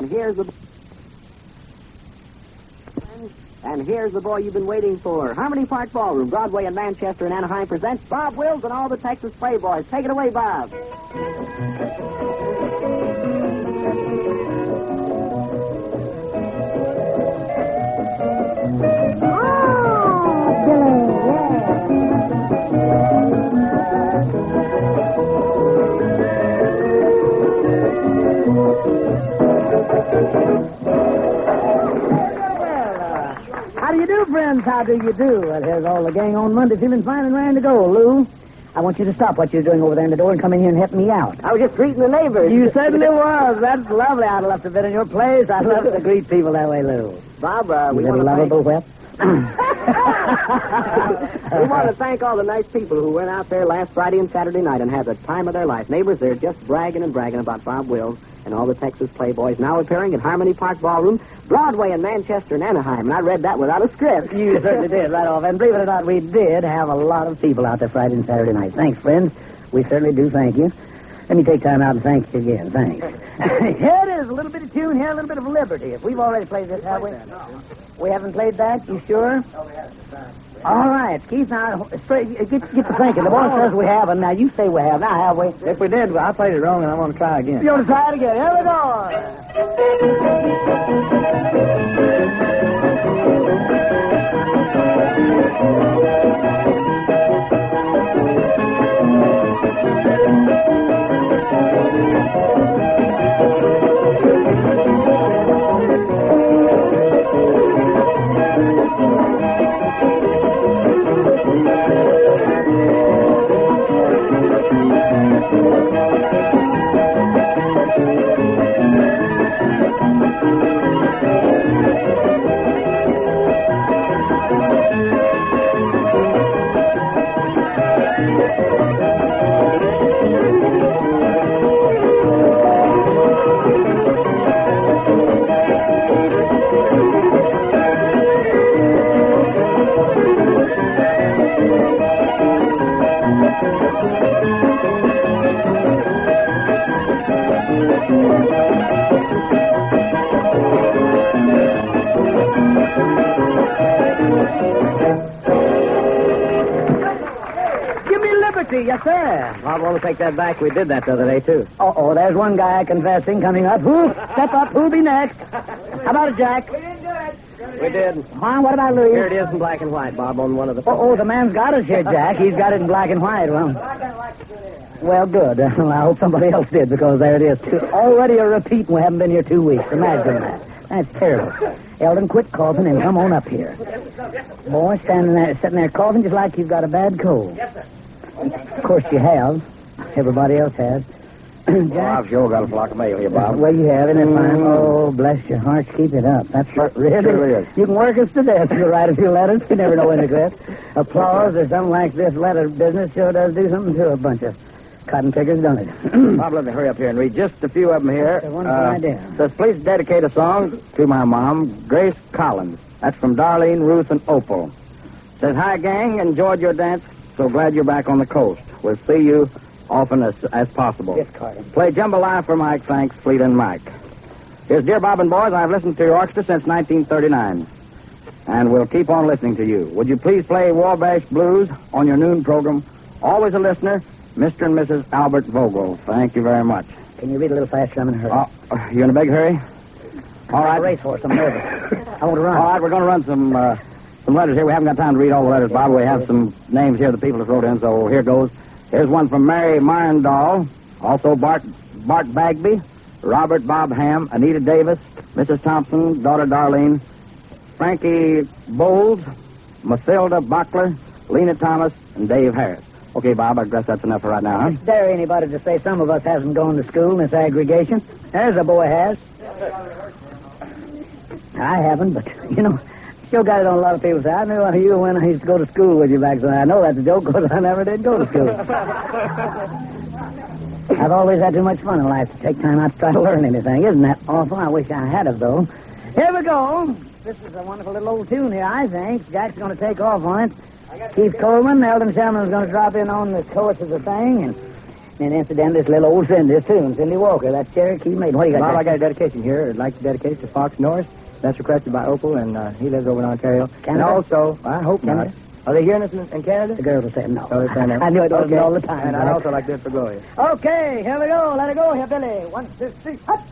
And here's the boy you've been waiting for. Harmony Park Ballroom, Broadway in Manchester and Anaheim presents Bob Wills and all the Texas Playboys. Take it away, Bob. How do you do, friends? How do you do? Well, here's all the gang on Monday feeling fine and raring to go, Lou. I want you to stop what you're doing over there in the door and come in here and help me out. I was just greeting the neighbors. You certainly was. That's lovely. I'd love to have been in your place. I'd love to greet people that way, Lou. Bob, we You want little to lovable whip. we want to thank all the nice people who went out there last Friday and Saturday night and had the time of their life. Neighbors, they're just bragging and bragging about Bob Wills and all the Texas Playboys now appearing at Harmony Park Ballroom, Broadway in Manchester and Anaheim. And I read that without a script. You certainly did, right off. And believe it or not, we did have a lot of people out there Friday and Saturday night. Thanks, friends. We certainly do thank you. Let me take time out and thank you again. Thanks. Here it is. A little bit of tune here, a little bit of liberty. If we've already played this, have we? We haven't played that? You sure? All right. Keith, now, get to thinking. The boss says we haven't. Now, you say we have. Now, have we? If we did, I played it wrong, and I want to try again. You want to try it again? Here we go. Yes, sir. I want to take that back. We did that the other day, too. Uh-oh, there's one guy confessing coming up. Step up. Who'll be next? How about it, Jack? We didn't do it. We did. Huh? What about Louis? Here it is in black and white, Bob, on one of the... Oh, the man's got us here, Jack. He's got it in black and white. Well, good. I hope somebody else did, because there it is. Already a repeat, and we haven't been here 2 weeks. Imagine that. That's terrible. Eldon, quit coughing and come on up here. Boy, sitting there coughing just like you've got a bad cold. Yes, sir. Of course you have. Everybody else has. Well, I've sure got a flock of mail here, Bob. Well, you have, isn't it fine? Oh, bless your heart. Keep it up. That's really... Sure is. You can work us to death if you write a few letters. You never know when to quit. Applause or something like this letter business sure does do something to a bunch of cotton pickers, don't it? Bob, let me hurry up here and read just a few of them here. That's a wonderful idea. Says, please dedicate a song to my mom, Grace Collins. That's from Darlene, Ruth, and Opal. Says, hi, gang. Enjoyed your dance. So glad you're back on the coast. We'll see you often as possible. Yes, Carter. Play Jambalaya for Mike. Thanks, Fleet and Mike. Here's Dear Bob and Boys. I've listened to your orchestra since 1939. And we'll keep on listening to you. Would you please play Wabash Blues on your noon program? Always a listener, Mr. and Mrs. Albert Vogel. Thank you very much. Can you read a little faster? I'm in a hurry. You in a big hurry? All right. Racehorse. I'm nervous. I want to run. All right, we're going to run some letters here. We haven't got time to read all the letters, Bob. We have some names here the people have wrote in, so here goes. Here's one from Mary Marendall, also Bart Bagby, Robert Bob Ham, Anita Davis, Mrs. Thompson, daughter Darlene, Frankie Bowles, Mathilda Bockler, Lena Thomas, and Dave Harris. Okay, Bob, I guess that's enough for right now, huh? Is there anybody to say some of us hasn't gone to school in this aggregation? There's a boy has. I haven't, but, still got it on a lot of people's side. I knew you when I used to go to school with you back then. I know that's a joke because I never did go to school. I've always had too much fun in life to take time out to try to learn anything. Isn't that awful? I wish I had it, though. Here we go. This is a wonderful little old tune here, I think. Jack's going to take off on it. Keith Coleman, Eldon Sherman's going to drop in on the chorus of the thing. And And incidentally, this little old Cindy, too. Cindy Walker, that Cherokee maiden. What do you got? Bob, I got a dedication here. I'd like to dedicate to Fox Norris. That's requested by Opal, and he lives over in Ontario. Canada? And also, I hope Canada? not. Are they hearing us in Canada? The girls will say no. Oh, they're saying no. I knew it wasn't Okay. all the time. And I'd also like this for Gloria. Okay, here we go. Let it go here, Billy. 1, 2, 3. Hut!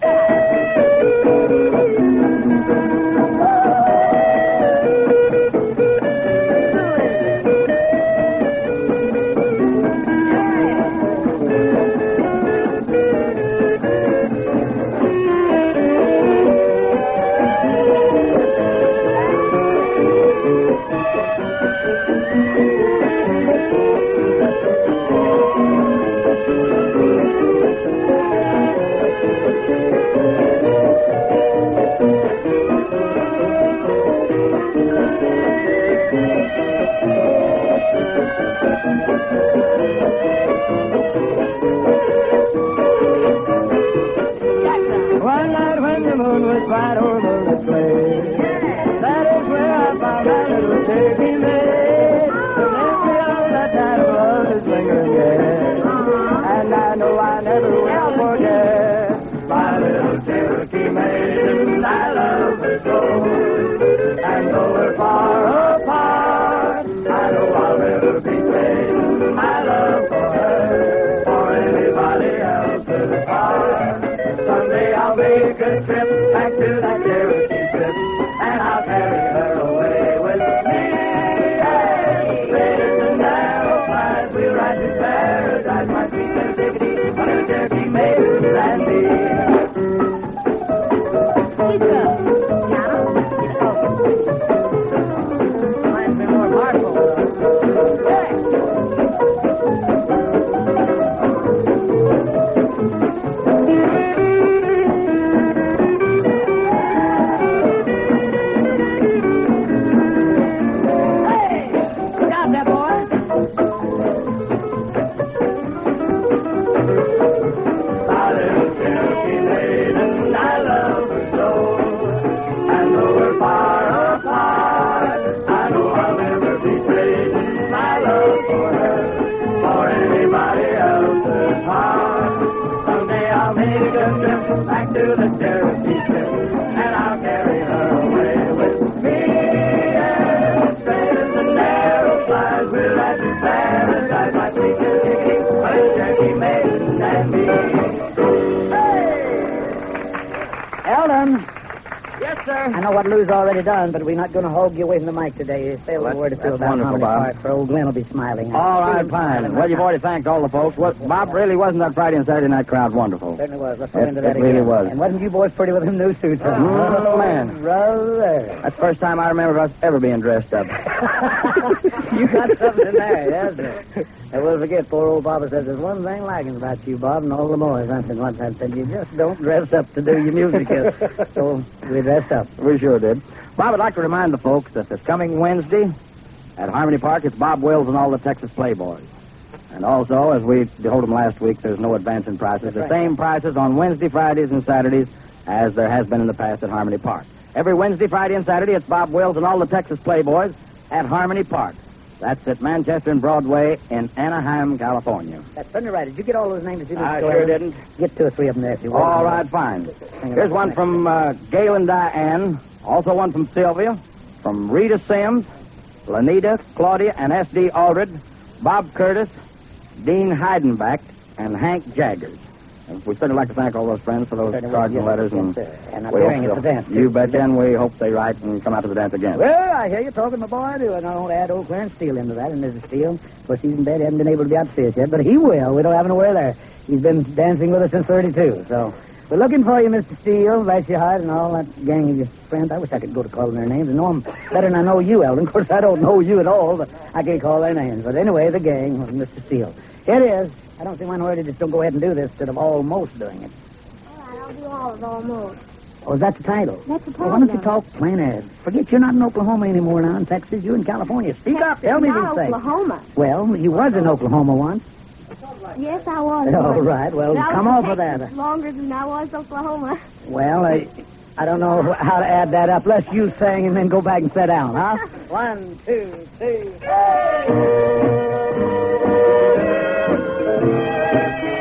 One night when the moon was bright over the plain, that is where I found that little Cherokee maid. The memory of that night was is lingering yet, and I know I never will forget my little Cherokee maid. I love her so, and though we're far apart, I know I'll never betray my love for her or anybody else's heart. Someday I'll make a trip back to that Cherokee strip, and I'll carry her away with me. And straight in the narrow flight, we'll ride to paradise, my sweet little diggity, my little Cherokee maid and me. Mine's been more powerful. My little Cherokee maiden, I love her so. And though we're far apart, I know I'll never betray my love for her or anybody else's heart. Someday I'll make a trip back to the Cherokee strip, and I'll carry her away with me. And straight as the narrow flies, we'll ride to paradise, my sweet little diggity, my little Cherokee maiden and me. Eldon, Yes, sir. I know what Lou's already done, but we're not going to hold you away from the mic today. Say a Well, word or two that's about wonderful, Harmony Bob. Park, for old Glenn will be smiling. All right, fine. Well, you've already thanked all the folks. Bob, really wasn't that Friday and Saturday night crowd wonderful? Certainly was. Let's go It- into that it really again. was. And wasn't you boys pretty with them new suits? Huh? Oh, man. Brother. That's the first time I remember us ever being dressed up. You got something in there, yes, sir. And we'll forget, poor old Papa says, there's one thing liking about you, Bob, and all the boys. I said one time, said, you just don't dress up to do your music. So we dressed up. We sure did. Bob, I'd like to remind the folks that this coming Wednesday at Harmony Park, it's Bob Wills and all the Texas Playboys. And also, as we told them last week, there's no advance in prices. The same prices on Wednesday, Fridays, and Saturdays as there has been in the past at Harmony Park. Every Wednesday, Friday, and Saturday, it's Bob Wills and all the Texas Playboys at Harmony Park. That's at Manchester and Broadway in Anaheim, California. That's certainly right. Did you get all those names that you I didn't sure didn't. Get 2 or 3 of them there if you will. All right, fine. Here's one from Gail and Diane. Also one from Sylvia. From Rita Sims, Lanita, Claudia, and S.D. Aldred, Bob Curtis, Dean Heidenbach, and Hank Jaggers. And we'd certainly like to thank all those friends for those Certainly, cards and yes, letters. yes, And sir. And we appearing hope at the dance, You too. betcha, and we hope they write and come out to the dance again. Well, I hear you talking, my boy, too. And I don't add old Clarence Steele into that. And Mrs. Steele, of course, he's in bed, hasn't been able to be out to see us yet, but he will. We don't have nowhere there. He's been dancing with us since 32, so we're looking for you, Mr. Steele, bless your heart, and all that gang of your friends. I wish I could go to calling their names and know them better than I know you, Eldon. Of course, I don't know you at all, but I can call their names. But anyway, the gang of Mr. Steele. Here it is. I don't see why in the world you just don't go ahead and do this instead of almost doing it. I'll do all of almost. Oh, is that the title? That's the Well, why don't you title. talk plainer? Forget you're not in Oklahoma anymore now, in Texas. You're in California. Speak up. Tell me Not these things. Oklahoma. Well, you was in Oklahoma once. Yes, I was. All right. Well, But I come was off in of that. Texas longer than I was Oklahoma. Well, I don't know how to add that up. Let's you sing and then go back and sit down, huh? 1, 2, 3.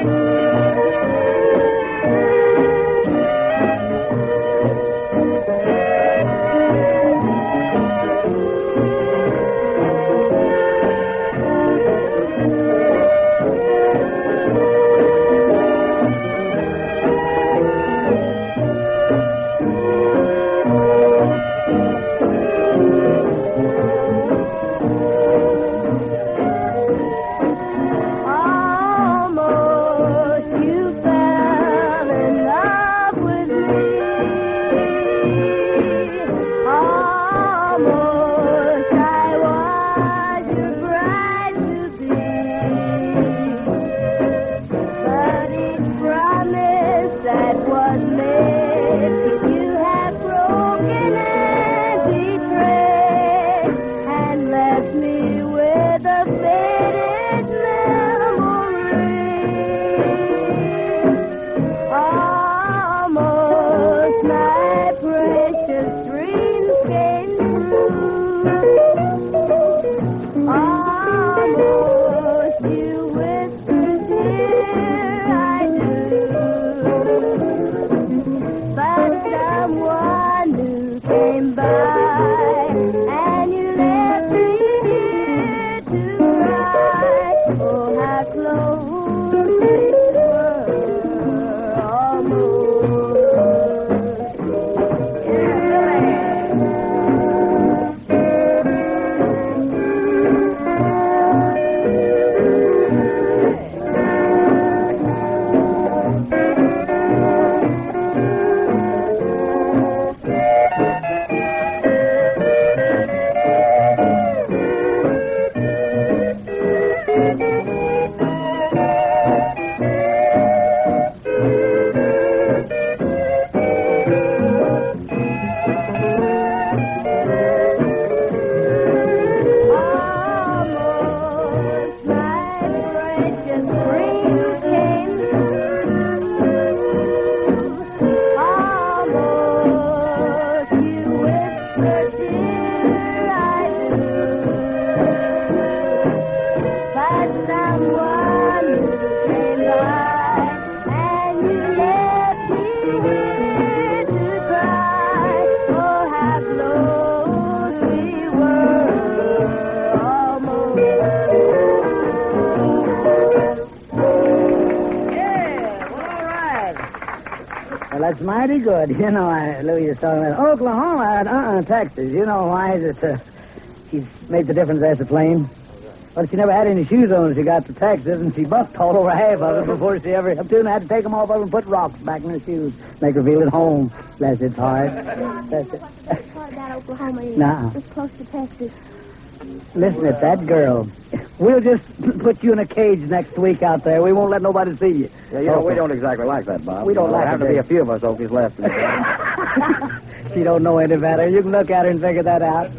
Well, that's mighty good. You know, Louis is talking about Oklahoma, Texas. You know why? She's made the difference as a plane. Well, she never had any shoes on when she got to Texas, and she bucked all over half of it before she ever up to, and had to take them off of her and put rocks back in her shoes, make her feel at home. Bless its heart. That's it. What's the part about Oklahoma is? Nah. It's close to Texas. Listen at that girl. We'll just put you in a cage next week out there. We won't let nobody see you. Yeah, you know, we don't exactly like that, Bob. We don't like there have it, to be do a few of us Okies left. She don't know any better. You can look at her and figure that out.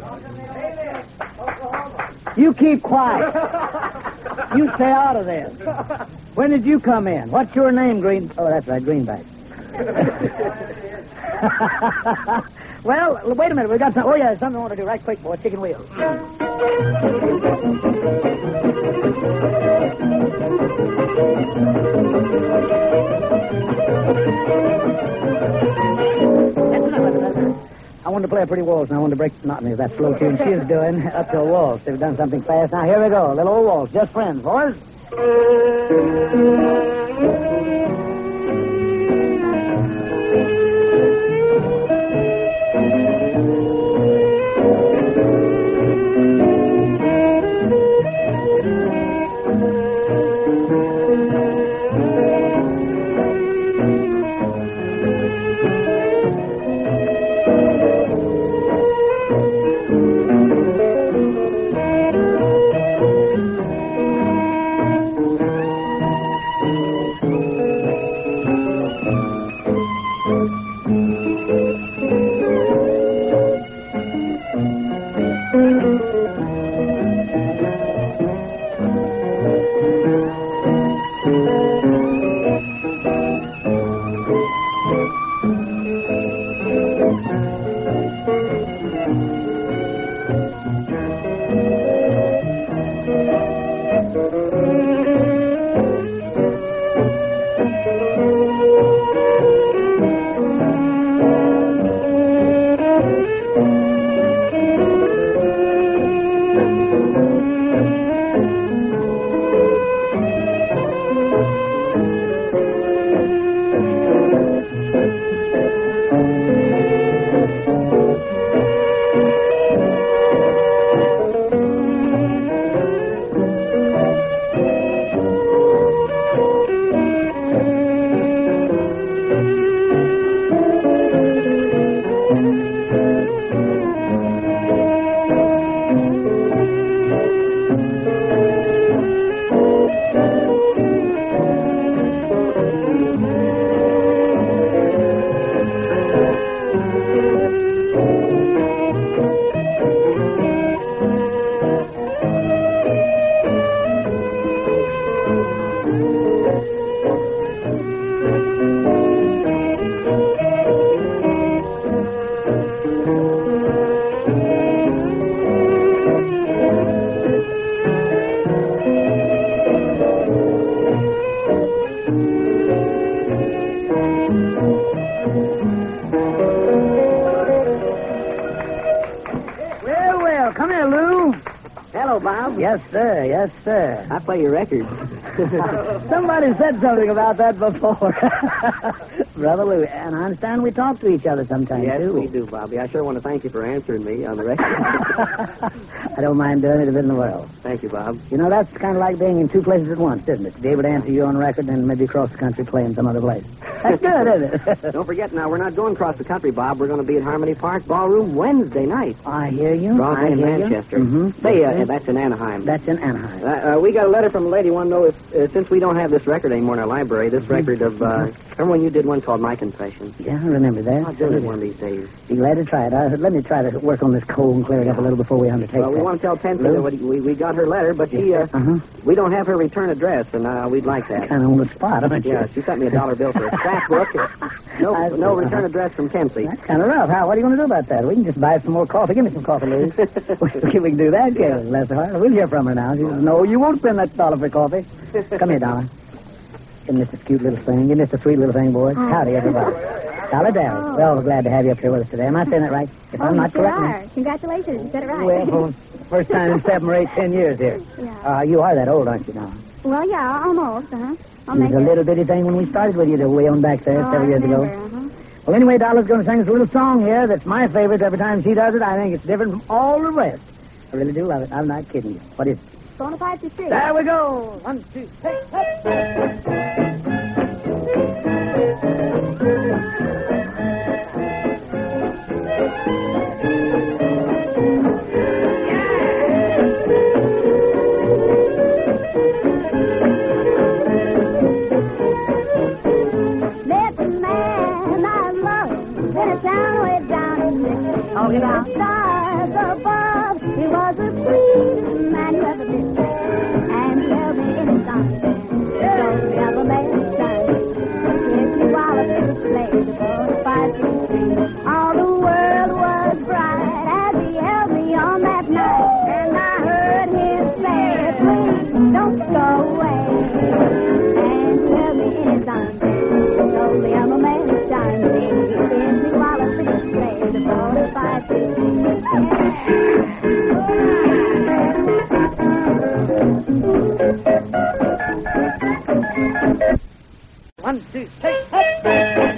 You keep quiet. You stay out of this. When did you come in? What's your name, Green? Oh, that's right, Greenback. Well, wait a minute. We got some. Oh, yeah, something I want to do right quick, boy. Chicken wheels. I wanted to play a pretty waltz, and I wanted to break the monotony of that slow tune she was doing up to a waltz. They've done something fast. Now, here we go. A little old waltz. Just friends, boys. Well, come here, Lou. Hello, Bob. Yes, sir. Yes, sir. I play your record. Somebody said something about that before. Brother Lou, and I understand we talk to each other sometimes, Yes, too. we do, Bobby. I sure want to thank you for answering me on the record. I don't mind doing it a bit in the world. Thank you, Bob. You know, that's kind of like being in two places at once, isn't it? To be able to answer you on record and maybe across the country playing some other place. That's good, isn't it? Don't forget now, we're not going across the country, Bob. We're going to be at Harmony Park Ballroom Wednesday night. I hear you. Broadway I in hear you. Manchester. Mm-hmm. Say, that's in Anaheim. That's in Anaheim. We got a letter from a lady wanting to know if, since we don't have this record anymore in our library, this record of, remember when you did one called My Confession? Yeah, I remember that. I'll do it one of these days. Be glad to try it. Let me try to work on this cold and clear it up a little before we undertake Well, we that. want to tell Pansy that we got her letter, but she, we don't have her return address, and we'd like that. Kind of on the spot, aren't you? Yeah, she sent me $1 bill for a scrapbook. No return address from Kempsey. That's kind of rough. How? What are you going to do about that? We can just buy some more coffee. Give me some coffee, Louise. we can do that, yeah. Bless her heart. We'll hear from her now. She says, no, you won't spend that $1 for coffee. Come here, Donna. Isn't this a cute little thing? Isn't this a sweet little thing, boys? Howdy, everybody. Dollar Dally. We're all glad to have you up here with us today. Am I saying that right? If I'm not you correct. are. Congratulations. You said it right. Well, first time in 7 or 8, 10 years here. Yeah. You are that old, aren't you, now? Well, yeah, almost, You was a little bitty thing when we started with you way on back there several years ago. Well, anyway, Dolly's going to sing us a little song here that's my favorite. Every time she does it, I think it's different from all the rest. I really do love it. I'm not kidding you. What is it? Bonaparte Street. There we go. 1, 2, 3. Met the man I love in a town way down in Mississippi. Oh, get out. Stars above, he was the sweetest man you ever met. And he held me in his arms and told me of a man's time. Kissed me while I took the sleigh to Bonaparte Street. All the world was bright as he held me on that night. And I heard him say, please don't go away. And he held me in his arms and told me I'm a man's time. He kissed me while I took the sleigh to Bonaparte Street. 1, 2, 3.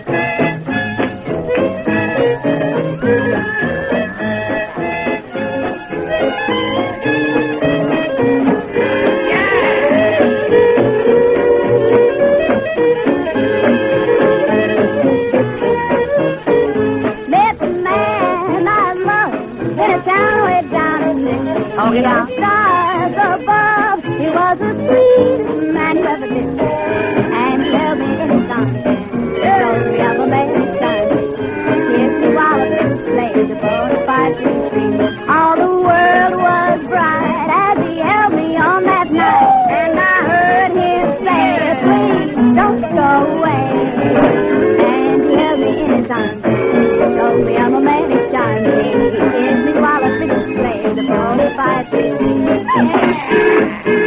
Met the man I love in a town way down in Mississippi. Oh, yeah. Stars above, he was the sweetest man you ever did. And he held me in his arms and told me of a man's time. Kissed me while I took the sleigh to Bonaparte Street. All the world was bright as he held me on that night. And I heard him say, please don't go away. And he held me in his arms and told me I'm a man of charm. He kissed me while I took the sleigh to Bonaparte Street.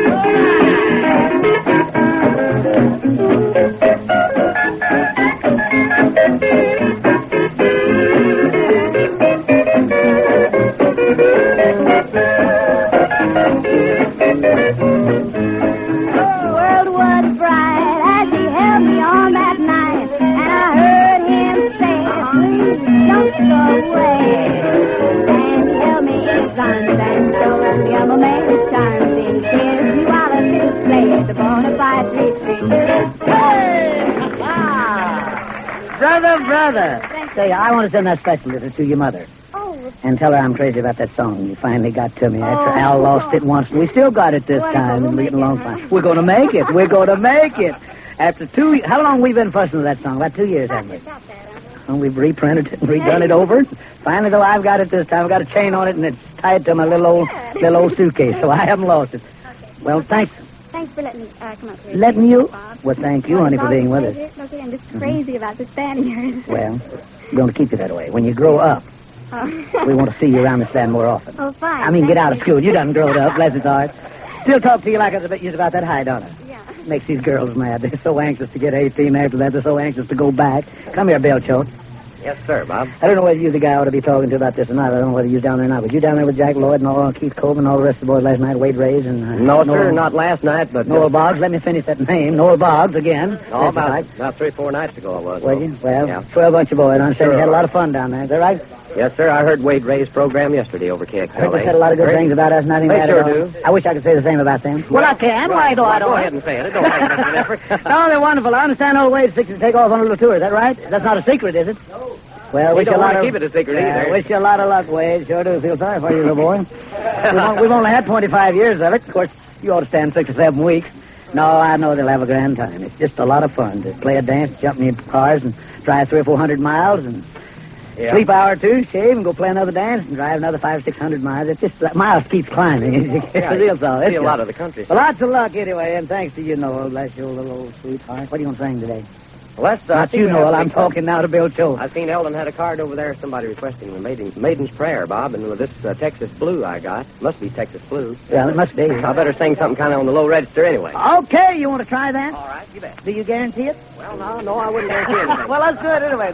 The world was bright as he held me on that night, and I heard him say, please don't go away. And he held me in his arms and told me I'm a man of charm. He kissed me while I took the sleigh to Bonaparte Street. Brother. Say, I want to send that special letter to your mother. Oh, And tell her I'm crazy about that song you finally got to me after Oh, Al lost it once. We still got it this Wonderful. time, and We'll we're getting make along it, fine. huh? We're going to make it. We're going to make it. After 2 how long we been fussing with that song? About 2 years, haven't we? got that, And we've reprinted it and redone it over. Finally, though, I've got it this time. I've got a chain on it, and it's tied to my little old suitcase, so I haven't lost it. Well, thanks. Thanks for letting me come up here. Letting you? Bob. Well, thank you, honey, for being with us. Look, I'm just crazy about this band of yours. Well, we're going to keep you that way. When you grow up, we want to see you around the stand more often. Oh, fine. I mean, get Thank out of you. school. You done grown up, bless his heart. Still talk to you like I was about that high, don't I? Yeah. Makes these girls mad. They're so anxious to get 18 after that. They're so anxious to go back. Come here, Belcho. Yes, sir, Bob. I don't know whether you're the guy I ought to be talking to about this or not. I don't know whether you're down there or not. Was you down there with Jack Lloyd and all Keith Coben and all the rest of the boys last night, Wade Rays and... No, sir, not last night, but... Noel Boggs. Let me finish that name. Noel Boggs again. Oh, That's about 3 or 4 nights ago I was. right. Was you? Well, Yeah. 12 bunch of boys. I understand you Sure. had a lot of fun down there. Is that right? Yes, sir, I heard Wade Ray's program yesterday over KXLA. I heard they said a lot of good things about us. Nothing They bad sure at all. do. I wish I could say the same about them. Well, I can. Why do I Go ahead and say it. It don't take much of an effort. No, they're wonderful. I understand old Wade's fixing to take off on a little tour. Is that right? That's not a secret, is it? No. Well, We wish you don't a lot want to of... keep it a secret Yeah, either. wish you a lot of luck, Wade. Sure do. Feel sorry for you, little boy. We've only had 25 years of it. Of course, you ought to stand 6 or 7 weeks. No, I know they'll have a grand time. It's just a lot of fun to play a dance, jump in cars, and drive 300 or 400 miles, and Yeah. sleep hour or two, shave, and go play another dance, and drive another 500 or 600 miles. It's just that miles keeps climbing. It's Yeah, a real song. see a lot of the country. Well, lots of luck anyway, and thanks to you, Noel. Bless your little old sweetheart. What are you going to sing today? Well, that's, Not you, Noel. I'm talking now to Bill Cho. I seen Eldon had a card over there. Somebody requesting the Maiden's Prayer, Bob, and with this Texas Blue I got. Must be Texas Blue. Well, it must be. I better sing something kind of on the low register anyway. Okay, you want to try that? All right, you bet. Do you guarantee it? Well, no, I wouldn't guarantee anything. Well, let's do it anyway.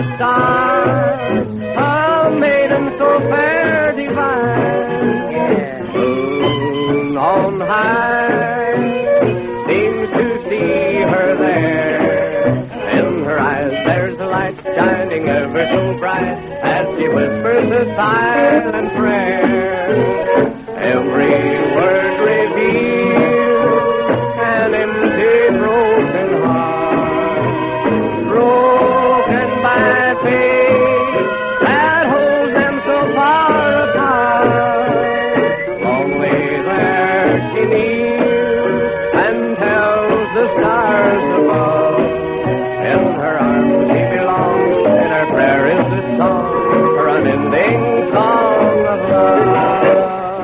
stars, a maiden so fair divine. Yeah. Moon on high seems to see her there. In her eyes there's a light shining ever so bright as she whispers a silent prayer. Every word reveals an empty, broken heart, broken by fate that holds them so far apart. Lonely there she kneels and tells the stars above, in her arms she belongs, and her prayer is a song, her unending song of love.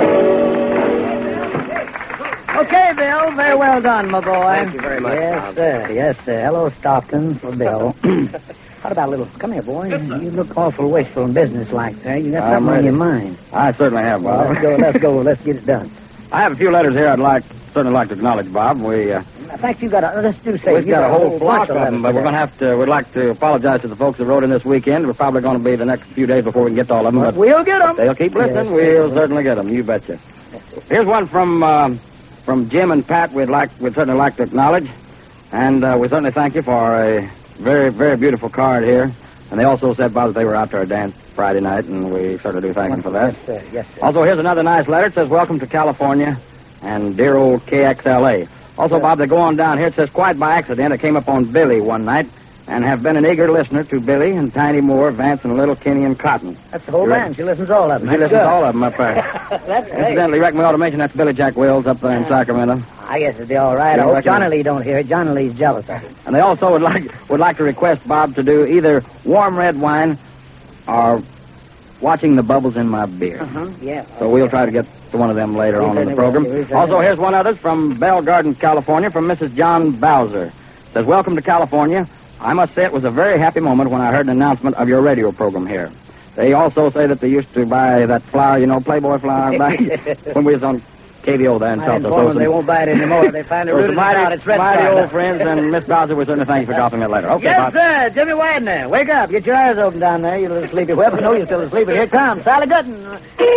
Okay, Bill. Very well done, my boy. Thank you very much, Yes, Bob. sir. Yes, sir. Hello, Stockton, for Bill. How about a little... Come here, boy. You look awful wishful and businesslike, sir. You got I'm something on ready. your mind. I certainly have, Well, Bob. let's go. Let's get it done. I have a few letters here I'd certainly like to acknowledge, Bob. In fact, you got a... Let's do say... We've you got a whole flock bunch of them, but we're going to have to... We'd like to apologize to the folks that wrote in this weekend. We're probably going to be the next few days before we can get to all of them, but We'll get them. they'll keep listening. Yes. We'll certainly get them. You betcha. Here's one from Jim and Pat we'd certainly like to acknowledge. And we certainly thank you for a very, very beautiful card here. And they also said, Bob, that they were out to our dance Friday night, and we certainly do thank them for that. Yes, sir. Yes, sir. Also, here's another nice letter. It says, welcome to California and dear old KXLA. Also, Bob, they go on down here. It says, quite by accident, I came upon Billy one night and have been an eager listener to Billy and Tiny Moore, Vance, and Little Kenny and Cotton. That's the whole You're band. She listens to all of them. He listens to all of them up there. That's great. Incidentally, reckon we ought to mention that's Billy Jack Wills up there in Sacramento. I guess it'd be all right. Yeah, I hope reckon- Johnny Lee don't hear it. Johnny Lee's jealous of it. And they also would like to request Bob to do either warm red wine or watching the bubbles in my beer. Yeah. So we'll try to get to one of them later on in the certainly will. program. We certainly Also, will. here's one other from Bell Gardens, California, from Mrs. John Bowser. Says, welcome to California. I must say it was a very happy moment when I heard an announcement of your radio program here. They also say that they used to buy that flower, Playboy flower, back when we was on KVO there in I South inform them they won't buy it anymore. They finally rooted it out. It's red mighty Star. old friends, and Miss Bowser, we certainly thank you for dropping it later. Okay, Yes, Bob. sir. Jimmy Widener. Wake up. Get your eyes open down there, you little sleepy whip. I know you're still asleep, but here it comes. Sally Gooden.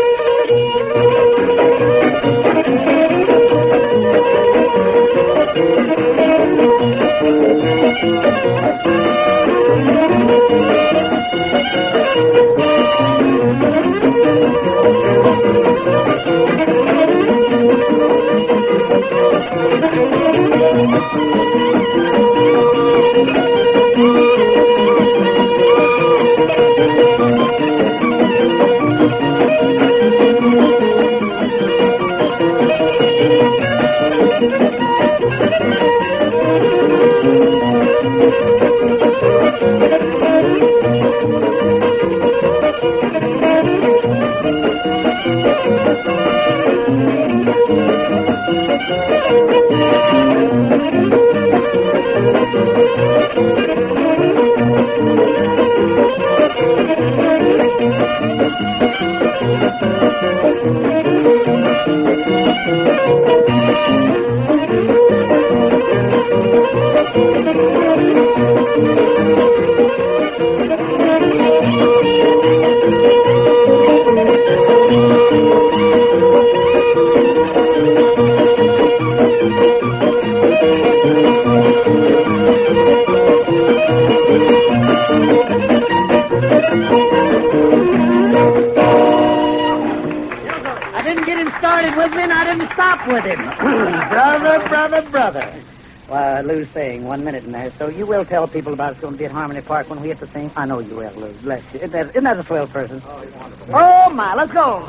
I didn't get him started with me, and I didn't stop with him. Brother. Well, Lou's saying 1 minute in there, so you will tell people about it's going to be at Harmony Park when we hit the thing? I know you will, Lou. Bless you. Isn't that a swell person? Oh, my, let's go.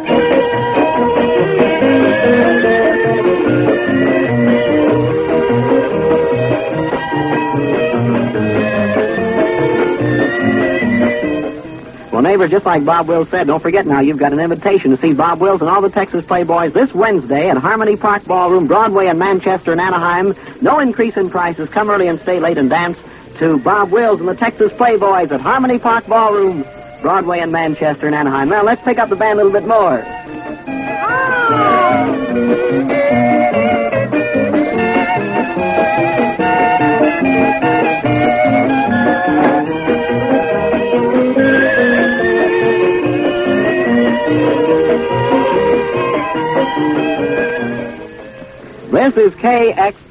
Well, neighbors, just like Bob Wills said, don't forget now, you've got an invitation to see Bob Wills and all the Texas Playboys this Wednesday at Harmony Park Ballroom, Broadway in Manchester and Anaheim. No increase in prices. Come early and stay late and dance to Bob Wills and the Texas Playboys at Harmony Park Ballroom, Broadway in Manchester and Anaheim. Well, let's pick up the band a little bit more. This is KXSF.